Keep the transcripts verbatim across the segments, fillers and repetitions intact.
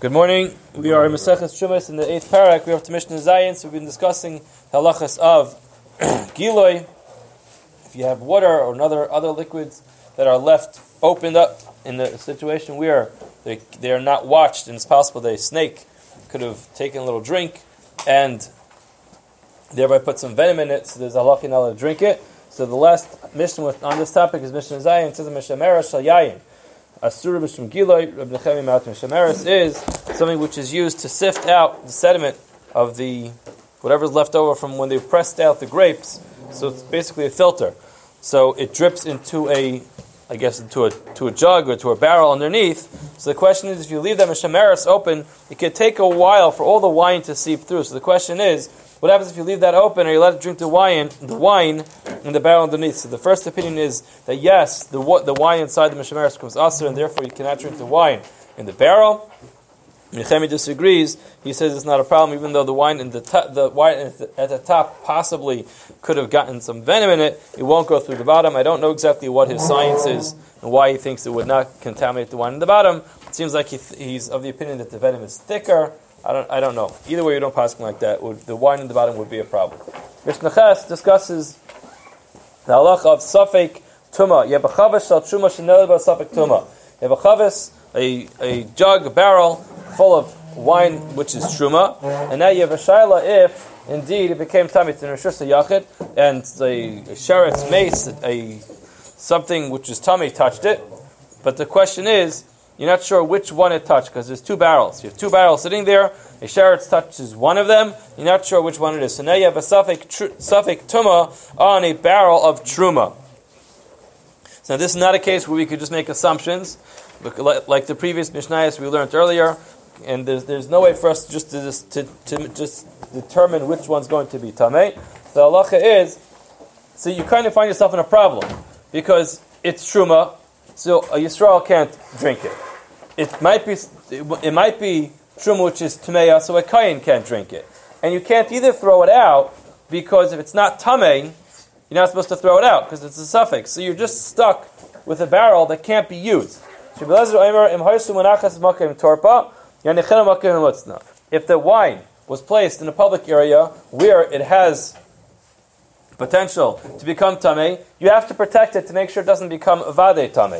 Good morning. We are in Maseches Shumas in the eighth parak. We are up to Mishnah Zayin. So we've been discussing the halachas of Giloi. If you have water or another other liquids that are left opened up in the situation where they they are not watched, and it's possible that a snake could have taken a little drink and thereby put some venom in it, so there's a halakha not allowed to drink it. So the last Mishnah on this topic is Mishnah Zayin. It says Mishameres Shal Yayin. Asura b'shem Giloi, Reb Nechemi Ma'at Mishameres is something which is used to sift out the sediment of the whatever's left over from when they pressed out the grapes. So it's basically a filter. So it drips into a, I guess, into a to a jug or to a barrel underneath. So the question is, if you leave that Mishameres open, it could take a while for all the wine to seep through. So the question is, what happens if you leave that open? Are you allowed to drink the wine, the wine in the barrel underneath? So the first opinion is that yes, the the wine inside the Mishameres becomes asur, and therefore you cannot drink the wine in the barrel. Nechemi disagrees. He says it's not a problem, even though the wine in the to- the wine at the, at the top possibly could have gotten some venom in it. It won't go through the bottom. I don't know exactly what his science is and why he thinks it would not contaminate the wine in the bottom. It seems like he th- he's of the opinion that the venom is thicker. I don't I don't know. Either way, you don't pass like that. Would, the wine in the bottom would be a problem. Mishnah Ches discusses the halacha of safek tuma. You have a chavis shal truma shenel ba safek tuma. You have a chavis, a a jug, a barrel full of wine which is truma, and now you have a shaila if indeed it became tamid in reshus yachid, and a, a sheretz mace, a something which is tummy touched it. But the question is, you're not sure which one it touched, because there's two barrels. You have two barrels sitting there. A sheretz touches one of them. You're not sure which one it is. So now you have a safek tr- safek tuma on a barrel of truma. So now this is not a case where we could just make assumptions, like the previous Mishnayos we learned earlier. And there's there's no way for us just to just to, to just determine which one's going to be tamei. The halacha is, so you kind of find yourself in a problem because it's truma, so a Yisrael can't drink it. It might be it might be truma which is tameya, so a kayin can't drink it, and you can't either throw it out because if it's not tamei, you're not supposed to throw it out because it's a suffix. So you're just stuck with a barrel that can't be used. If the wine was placed in a public area where it has potential to become tamei, you have to protect it to make sure it doesn't become vade tamei.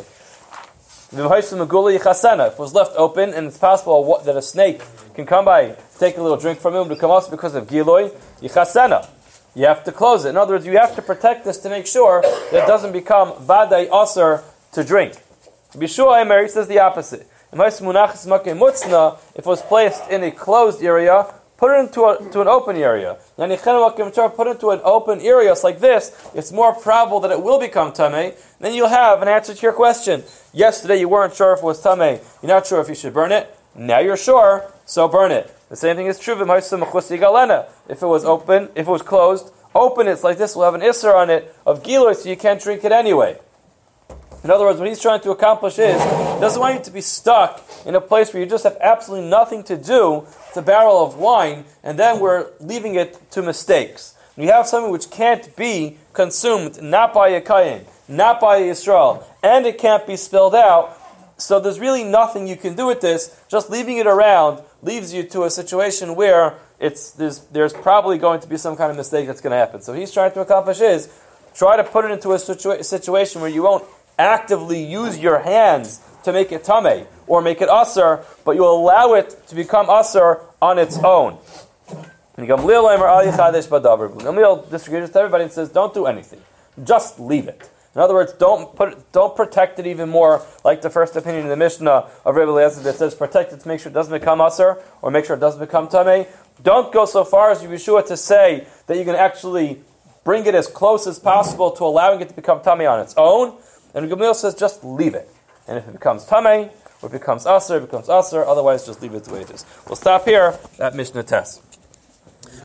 If it was left open and it's possible that a snake can come by, take a little drink from him, to come also because of giloi, yichasena. You have to close it. In other words, you have to protect this to make sure that it doesn't become vade aser to drink. Bishua Emery says the opposite. If it was placed in a closed area, put it into a, to an open area. Put it into an open area like this, it's more probable that it will become tamei. Then you'll have an answer to your question. Yesterday you weren't sure if it was tamei. You're not sure if you should burn it. Now you're sure, so burn it. The same thing is true if it was open, if it was closed, open it like this, we'll have an isser on it of giloi, so you can't drink it anyway. In other words, what he's trying to accomplish is, he doesn't want you to be stuck in a place where you just have absolutely nothing to do with a barrel of wine, and then we're leaving it to mistakes. When you have something which can't be consumed, not by a kayin, not by a Yisrael, and it can't be spilled out, so there's really nothing you can do with this. Just leaving it around leaves you to a situation where it's there's, there's probably going to be some kind of mistake that's going to happen. So he's trying to accomplish is, try to put it into a situa- situation where you won't actively use your hands to make it tamei or make it asur, but you'll allow it to become asur on its own. And Gamliel disagrees with everybody and says, don't do anything. Just leave it. In other words, don't put it, don't protect it even more, like the first opinion in the Mishnah of Rebbe Eliezer that says protect it to make sure it doesn't become asur or make sure it doesn't become tamei. Don't go so far as Yeshua to say that you can actually bring it as close as possible to allowing it to become tamei on its own. And Gamliel says, just leave it. And if it becomes tamei, or it becomes asur, it becomes asur. Otherwise, just leave it the way it is. We'll stop here at Mishnah Tes.